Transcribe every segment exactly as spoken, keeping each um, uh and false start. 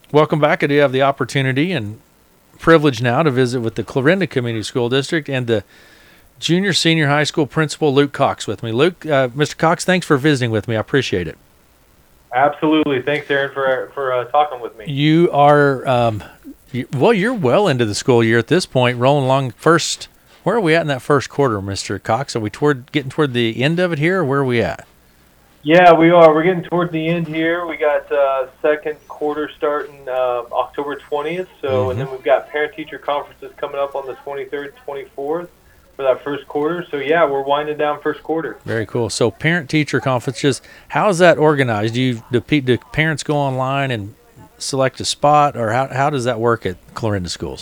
Welcome back. I do have the opportunity and privilege now to visit with the Clarinda Community School District and the junior senior high school principal, Luke Cox, with me. Luke, uh, Mister Cox, thanks for visiting with me. I appreciate it. Absolutely. Thanks, Aaron, for for uh, talking with me. You are, um, you, well, you're well into the school year at this point, rolling along first. Where are we at in that first quarter, Mister Cox? Are we toward getting toward the end of it here, or where are we at? Yeah, we are. We're getting toward the end here. We got uh, second quarter starting uh, October twentieth. So, Mm-hmm. and then we've got parent-teacher conferences coming up on the twenty-third, twenty-fourth for that first quarter. So, yeah, we're winding down first quarter. Very cool. So, parent-teacher conferences, how is that organized? Do you do, pe- do parents go online and select a spot, or how how does that work at Clarinda schools?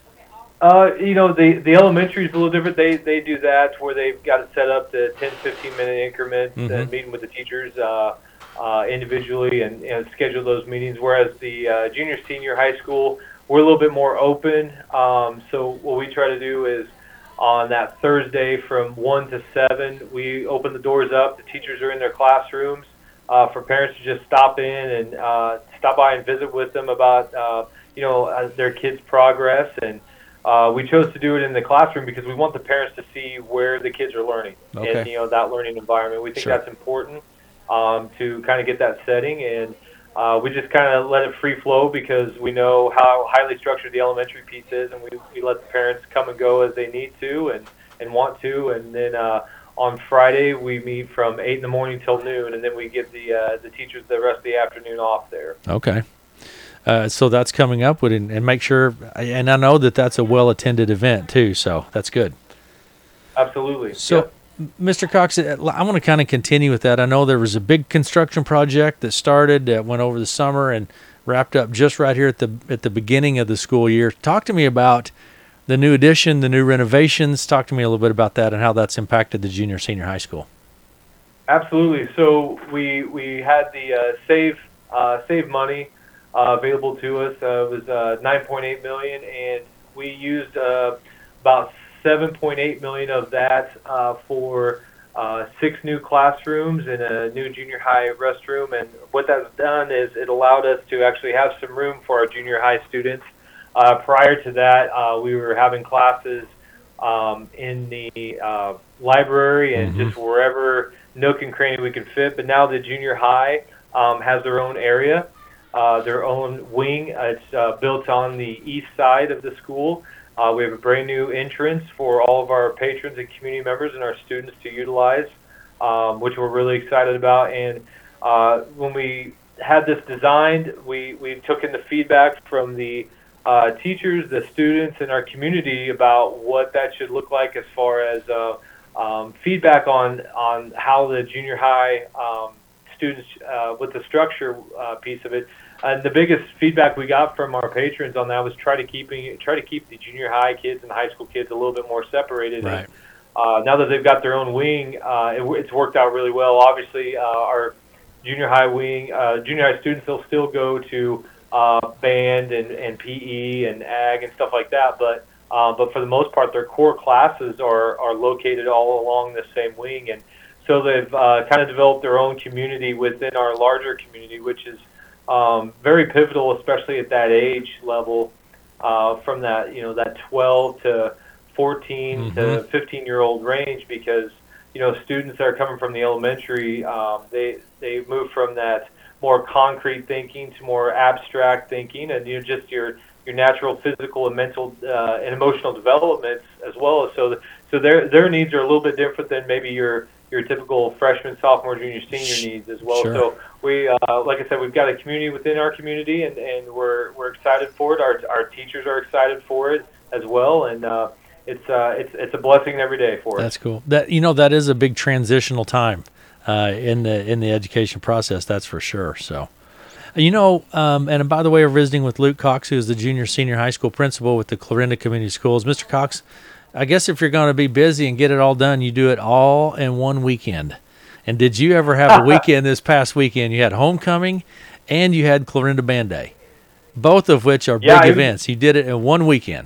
Uh, you know, the the elementary is a little different. They they do that where they've got it set up to ten, fifteen minute increments Mhm. and meeting with the teachers uh, uh, individually and, and schedule those meetings. Whereas the uh, junior, senior high school, we're a little bit more open. Um, so what we try to do is on that Thursday from one to seven, we open the doors up. The teachers are in their classrooms uh, for parents to just stop in and uh, stop by and visit with them about uh, you know uh, their kids' progress. And Uh, we chose to do it in the classroom because we want the parents to see where the kids are learning Okay. and, you know, that learning environment. We think Sure. that's important um, to kind of get that setting, and uh, we just kind of let it free flow because we know how highly structured the elementary piece is, and we, we let the parents come and go as they need to and, and want to. And then uh, on Friday we meet from eight in the morning till noon, and then we give the uh, the teachers the rest of the afternoon off there. Okay. Uh, so that's coming up, with, and, and make sure, and I know that that's a well-attended event too, so that's good. Absolutely. So, Yep. Mister Cox, I want to kind of continue with that. I know there was a big construction project that started, that went over the summer and wrapped up just right here at the at the beginning of the school year. Talk to me about the new addition, the new renovations. Talk to me a little bit about that and how that's impacted the junior, senior high school. Absolutely. So we we had the uh, save uh, save money uh, available to us. Uh, it was uh, nine point eight million dollars, and we used uh, about seven point eight million dollars of that uh, for uh, six new classrooms and a new junior high restroom. And what that's done is it allowed us to actually have some room for our junior high students. Uh, prior to that, uh, we were having classes um, in the uh, library and Mhm. just wherever nook and cranny we could fit. But now the junior high um, has their own area. Uh, their own wing. Uh, it's uh, built on the east side of the school. Uh, we have a brand new entrance for all of our patrons and community members and our students to utilize, um, which we're really excited about. And uh, when we had this designed, we, we took in the feedback from the uh, teachers, the students, and our community about what that should look like as far as uh, um, feedback on, on how the junior high um, students, uh, with the structure uh, piece of it. And the biggest feedback we got from our patrons on that was try to keeping try to keep the junior high kids and high school kids a little bit more separated. Right. And, uh, now that they've got their own wing, uh, it, it's worked out really well. Obviously, uh, our junior high wing, uh, junior high students, they'll still go to uh, band and, and P E and ag and stuff like that. But uh, but for the most part, their core classes are are located all along the same wing, and so they've uh, kind of developed their own community within our larger community, which is Um, very pivotal, especially at that age level, uh, from that, you know, that twelve to fourteen Mhm. to fifteen year old range, because, you know, students that are coming from the elementary, um, they, they move from that more concrete thinking to more abstract thinking, and, you know, just your, your natural physical and mental, uh, and emotional developments as well. So, the, so their, their needs are a little bit different than maybe your, your typical freshman, sophomore, junior, senior needs as well. Sure. So we, uh, like I said, we've got a community within our community, and, and we're we're excited for it. Our our teachers are excited for it as well, and uh, it's uh, it's it's a blessing every day for us. That's cool. That you know that is a big transitional time uh, in the in the education process. That's for sure. So, you know, um, and by the way, we're visiting with Luke Cox, who is the junior senior high school principal with the Clarinda Community Schools. Mister Cox, I guess if you're going to be busy and get it all done, you do it all in one weekend. And did you ever have a weekend this past weekend? You had homecoming and you had Clarinda Band Day, both of which are Yeah, big it- events. You did it in one weekend.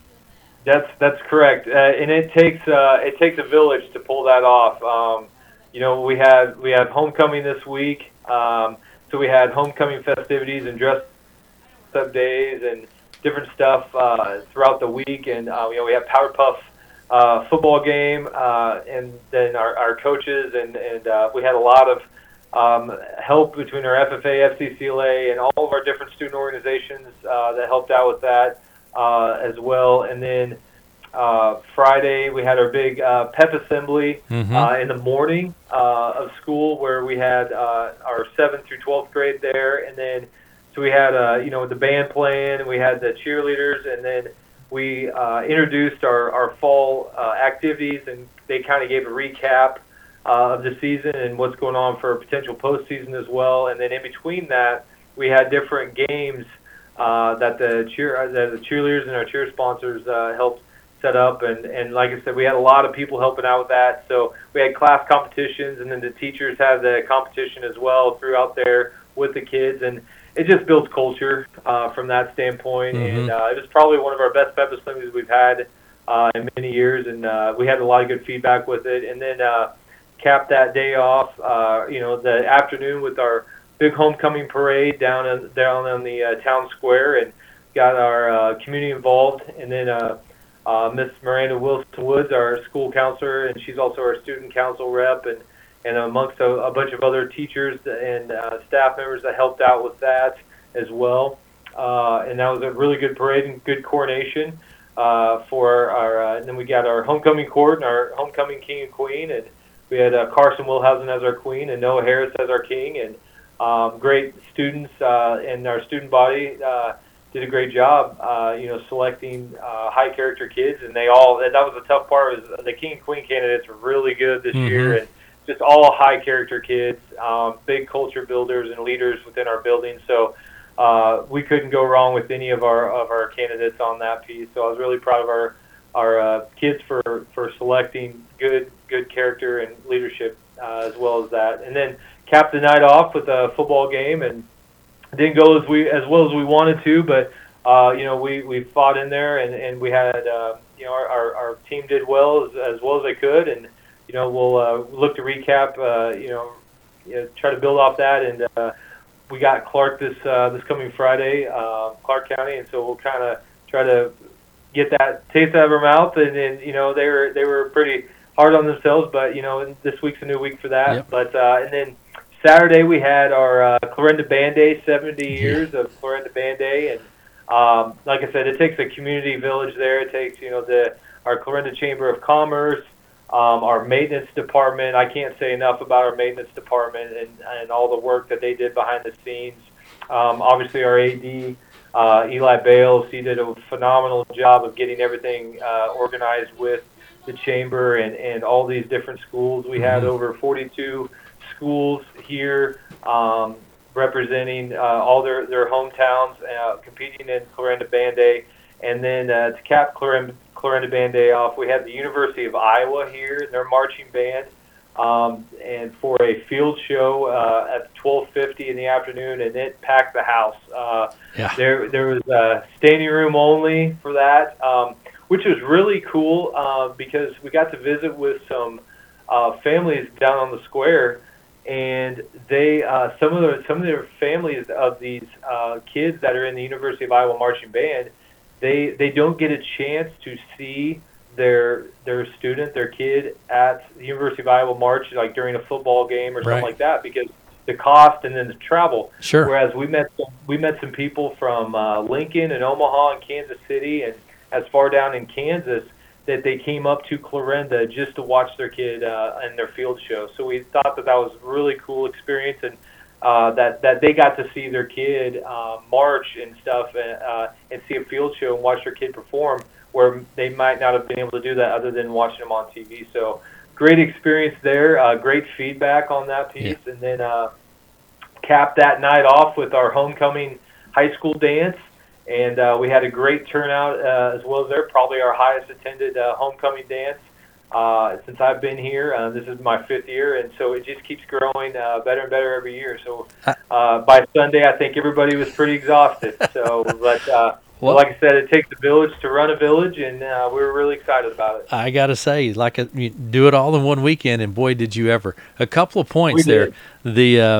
That's that's correct, uh, and it takes uh, it takes a village to pull that off. Um, you know, we had we had homecoming this week, um, so we had homecoming festivities and dress concept days and different stuff uh, throughout the week. And uh, you know, we have Power Puff uh, football game, uh, and then our, our coaches, and and uh, we had a lot of um, help between our F F A, F C C L A, and all of our different student organizations uh, that helped out with that uh, as well. And then uh, Friday we had our big uh, pep assembly Mm-hmm. uh, in the morning uh, of school, where we had uh, our seventh through twelfth grade there, and then so we had uh, you know the band playing, and we had the cheerleaders, and then we uh, introduced our our fall uh, activities, and they kind of gave a recap uh, of the season and what's going on for potential postseason as well. And then in between that, we had different games uh, that the cheer that the cheerleaders and our cheer sponsors uh, helped set up, and, and like I said, we had a lot of people helping out with that. So we had class competitions, and then the teachers had the competition as well throughout there with the kids, and it just builds culture uh, from that standpoint. Mm-hmm. And uh, it was probably one of our best pep assemblies we've had uh, in many years, and uh, we had a lot of good feedback with it. And then uh, capped that day off, uh, you know, the afternoon with our big homecoming parade down in, down on the uh, town square, and got our uh, community involved. And then uh, Uh, Miss Miranda Wilson Woods, our school counselor, and she's also our student council rep, and, and amongst a, a bunch of other teachers and uh, staff members that helped out with that as well. Uh, and that was a really good parade and good coronation uh, for our, uh, and then we got our homecoming court and our homecoming king and queen, and we had uh, Carson Wilhausen as our queen and Noah Harris as our king, and um, great students uh, and our student body uh, did a great job, uh, you know, selecting uh, high character kids, and they all, that was the tough part, was the king and queen candidates were really good this Mm-hmm. year, and just all high character kids, um, big culture builders and leaders within our building. So uh, we couldn't go wrong with any of our of our candidates on that piece. So I was really proud of our our uh, kids for, for selecting good good character and leadership uh, as well as that. And then capped the night off with a football game, and didn't go as we as well as we wanted to, but uh, you know we, we fought in there, and, and we had uh, you know our, our, our team did well as, as well as they could, and you know we'll uh, look to recap uh, you, know, you know try to build off that, and uh, we got Clark this uh, this coming Friday, uh, Clark County, and so we'll kind of try to get that taste out of our mouth, and then you know they were they were pretty hard on themselves, but you know this week's a new week for that, Yep. but uh, and then. Saturday we had our uh, Clarinda Band Day, seventy years of Clarinda Band Day, and um, like I said, it takes a community village there. It takes you know the our Clarinda Chamber of Commerce, um, our maintenance department. I can't say enough about our maintenance department and, and all the work that they did behind the scenes. Um, obviously, our A D uh, Eli Bales, he did a phenomenal job of getting everything uh, organized with the chamber and, and all these different schools. We had over forty-two schools here um, representing uh, all their, their hometowns, uh, competing in Clarinda Band Day. And then uh, to cap Clarinda, Clarinda Band Day off, we had the University of Iowa here, their marching band, um, and for a field show uh, at twelve fifty in the afternoon, and it packed the house. Uh, Yeah. There, there was uh, standing room only for that, um, which was really cool uh, because we got to visit with some uh, families down on the square. And they, uh, some of the some of their families of these uh, kids that are in the University of Iowa marching band, they they don't get a chance to see their their student, their kid at the University of Iowa march, like during a football game or something Right. like that, because the cost and then the travel. Sure. Whereas we met some, we met some people from uh, Lincoln and Omaha and Kansas City and as far down in Kansas, that they came up to Clarinda just to watch their kid uh, in their field show. So we thought that that was a really cool experience, and uh, that that they got to see their kid uh, march and stuff, and, uh, and see a field show and watch their kid perform, where they might not have been able to do that other than watching them on T V. So great experience there, uh, great feedback on that piece, Yeah. and then uh, capped that night off with our homecoming high school dance. And uh, we had a great turnout uh, as well as they're probably our highest attended uh, homecoming dance uh, since I've been here. Uh, this is my fifth year, and so it just keeps growing uh, better and better every year. So uh, by Sunday, I think everybody was pretty exhausted. So, but uh, Well- like I said, it takes a village to run a village, and uh, we were really excited about it. I got to say, like, a, you do it all in one weekend, and boy, did you ever. A couple of points We there. did. The uh,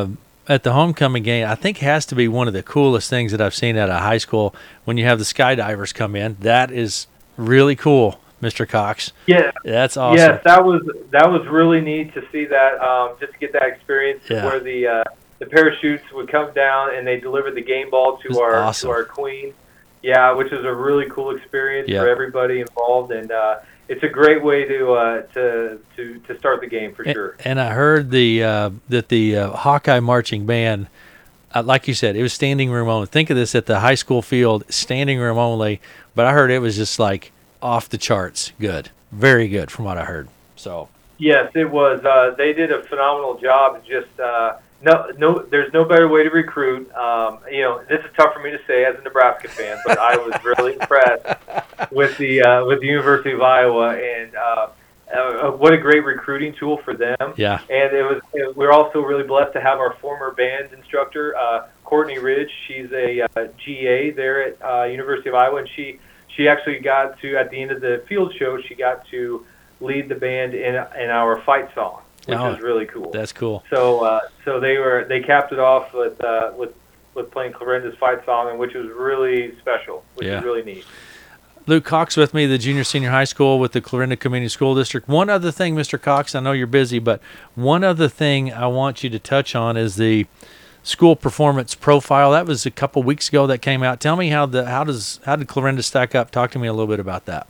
at the homecoming game, I think has to be one of the coolest things that I've seen at a high school when you have the skydivers come in. That is really cool, Mister Cox. Yeah, that's awesome. Yes, that was that was really neat to see that. Um, just to get that experience Yeah. where the uh, the parachutes would come down and they delivered the game ball to our awesome. to our queen. Yeah, which is a really cool experience Yeah. for everybody involved, and uh, it's a great way to uh, to to to start the game for and, sure. And I heard the uh, that the uh, Hawkeye marching band, uh, like you said, it was standing room only. Think of this at the high school field, standing room only. But I heard it was just like off the charts, good, very good from what I heard. So yes, it was. Uh, they did a phenomenal job. Just uh, no, no. There's no better way to recruit. Um, you know, this is tough for me to say as a Nebraska fan, but I was really impressed with the uh, with the University of Iowa, and uh, uh, what a great recruiting tool for them. Yeah. And it was. It, we're also really blessed to have our former band instructor, uh, Courtney Ridge. She's a uh, G A there at uh, University of Iowa, and she she actually got to at the end of the field show. She got to lead the band in in our fight song, which Oh, is really cool. that's cool. So uh, so they were they capped it off with uh, with with playing Clarinda's fight song, and which was really special, which Yeah. is really neat. Luke Cox with me, the junior senior high school with the Clarinda Community School District. One other thing, Mister Cox, I know you're busy, but one other thing I want you to touch on is the school performance profile. That was a couple weeks ago that came out. Tell me how the how does how did Clarinda stack up? Talk to me a little bit about that.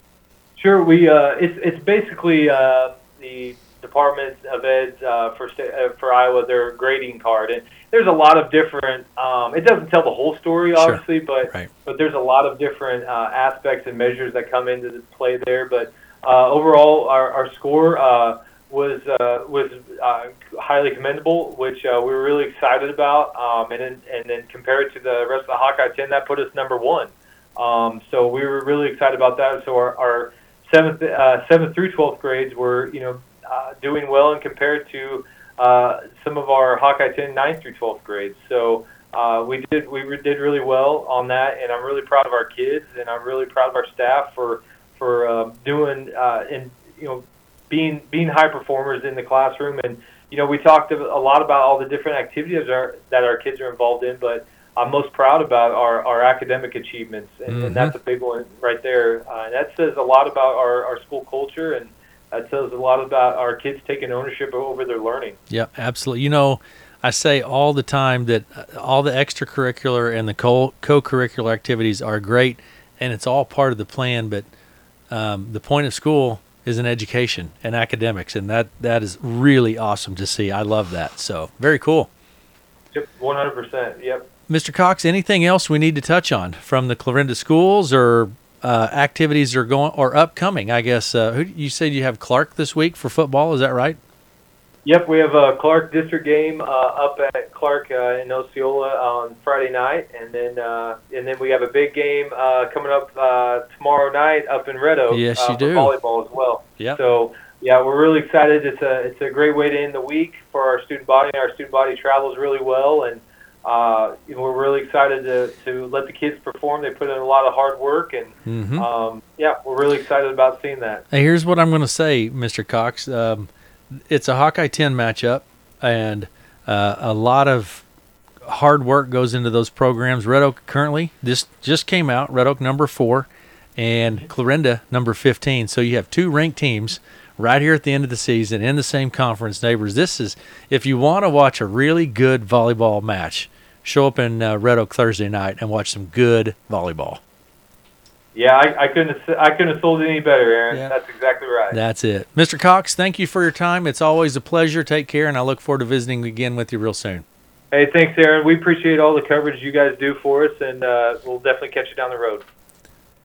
Sure, we uh, it's it's basically uh, the Department of Ed uh, for sta- uh, for Iowa, their grading card, and there's a lot of different. Um, it doesn't tell the whole story, Sure. obviously, but Right. but there's a lot of different uh, aspects and measures that come into the play there. But uh, overall, our, our score uh, was uh, was uh, highly commendable, which uh, we were really excited about. Um, and then and then compared to the rest of the Hawkeye ten, that put us number one. Um, so we were really excited about that. So our, our seventh uh, seventh through twelfth grades were you know uh, doing well, and compared to uh, some of our Hawkeye ten ninth through twelfth grades. So uh, we did we re- did really well on that, and I'm really proud of our kids, and I'm really proud of our staff for for uh, doing uh, and you know being being high performers in the classroom. And you know we talked a lot about all the different activities are, that our kids are involved in, but I'm most proud about our, our academic achievements, and, Mm-hmm. and that's a big one right there. Uh, and that says a lot about our, our school culture, and that says a lot about our kids taking ownership over their learning. Yeah, absolutely. You know, I say all the time that uh, all the extracurricular and the co- co-curricular activities are great, and it's all part of the plan, but um, the point of school is in education and academics, and that, that is really awesome to see. I love that. So, very cool. Yep, one hundred percent. Yep. Mister Cox, anything else we need to touch on from the Clarinda schools or uh, activities that are going or upcoming? I guess uh, who, you said you have Clark this week for football. Is that right? Yep, we have a Clark district game uh, up at Clark uh, in Osceola on Friday night, and then uh, and then we have a big game uh, coming up uh, tomorrow night up in Red Oak. Yes, uh, you for do. volleyball as well. Yep. So yeah, we're really excited. It's a it's a great way to end the week for our student body. Our student body travels really well, and uh, you know, we're really excited to to let the kids perform. They put in a lot of hard work, and Mm-hmm. um, yeah, we're really excited about seeing that. Hey, here's what I'm going to say, Mister Cox. Um, it's a Hawkeye ten matchup, and uh, a lot of hard work goes into those programs. Red Oak currently this just came out. Red Oak number four, and Clarinda number fifteen. So you have two ranked teams right here at the end of the season in the same conference. Neighbors, this is if you want to watch a really good volleyball match, show up in uh, Red Oak Thursday night and watch some good volleyball. Yeah, I, I couldn't have, I couldn't have sold it any better, Aaron. Yeah. That's exactly right. That's it. Mister Cox, thank you for your time. It's always a pleasure. Take care, and I look forward to visiting again with you real soon. Hey, thanks, Aaron. We appreciate all the coverage you guys do for us, and uh, we'll definitely catch you down the road.